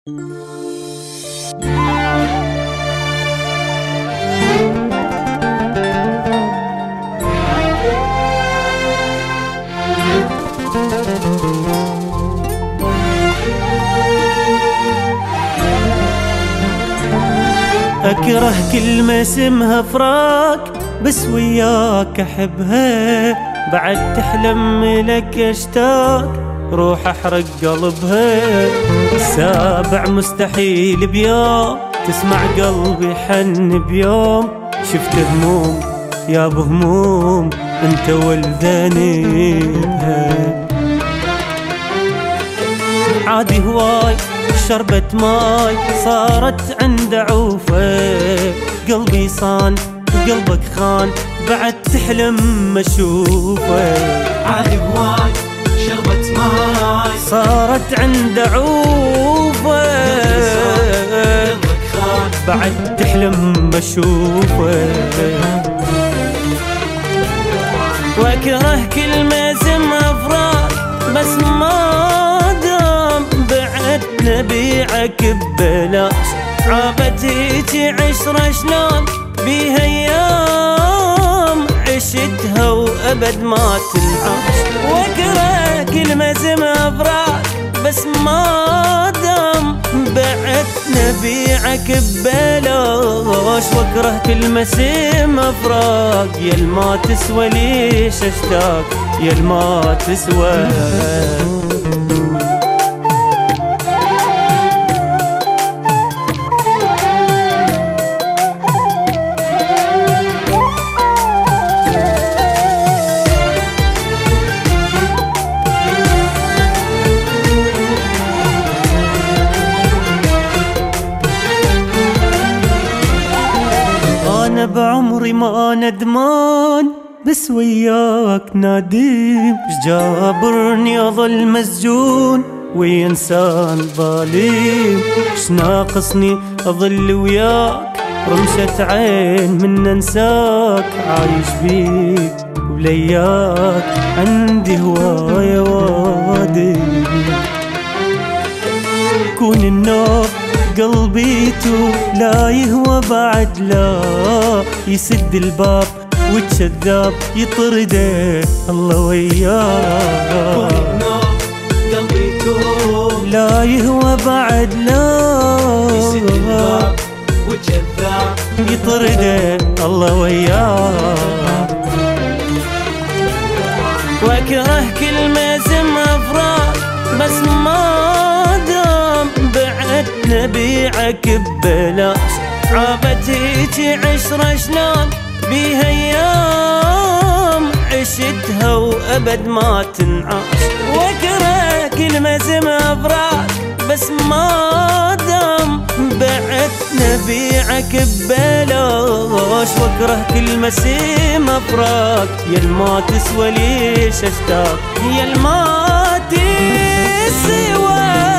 أكره كلمة اسمها فراق، بس وياك أحبها. بعد تحلم لك أشتاق، روح أحرق قلبها. السابع مستحيل بيوم تسمع قلبي حن بيوم. شفت هموم يا بهموم انت ولداني بها. عادي هواي شربت ماي صارت عند عوفة. قلبي صان وقلبك خان، بعد تحلم ما اشوفه. عادي هواي شربت ماي صارت عند عوفة. قلبك خان، بعد تحلم ما اشوفه. واكره كلمة اسمها فراق، بس ما دام بعد نبيعك ببلاش. عابت هيجي عشرة شلون بيها ايام عشتها وابد ما تنعاش. واكره كلمة اسمها فراق، بس ما دام بعد نبيعك ببلاش. واكره كلمة اسمها فراق، يا ما تسوى ليش اشتاق، يا ما تسوى. أنا بعمري ما ندمان، بس وياك نادم. جابرني أظل مسجون ويا إنسان ظالم. إيش ناقصني أظل وياك، رمشة عين من أنساك. عايش بيك ولياك عندي هواية وادي. كون النور قلبي لا يهوى بعد لا يسد الباب، والكذاب يطرده الله وياه. قلبي لا يهوى بعد لا يسد الباب، والكذاب يطرده الله وياه. واكره كلمة اسمها فراق، بس ما دام بعد نبيعك ببلاش. عابت هيجي عشرة شلون بيها ايام عشتها وابد ما تنعاش. واكره كلمة اسمها فراق، بس ما دام بعد نبيعك ببلاش. واكره كلمة اسمها فراق، يا ما تسوى ليش اشتاق، يا ما تسوى.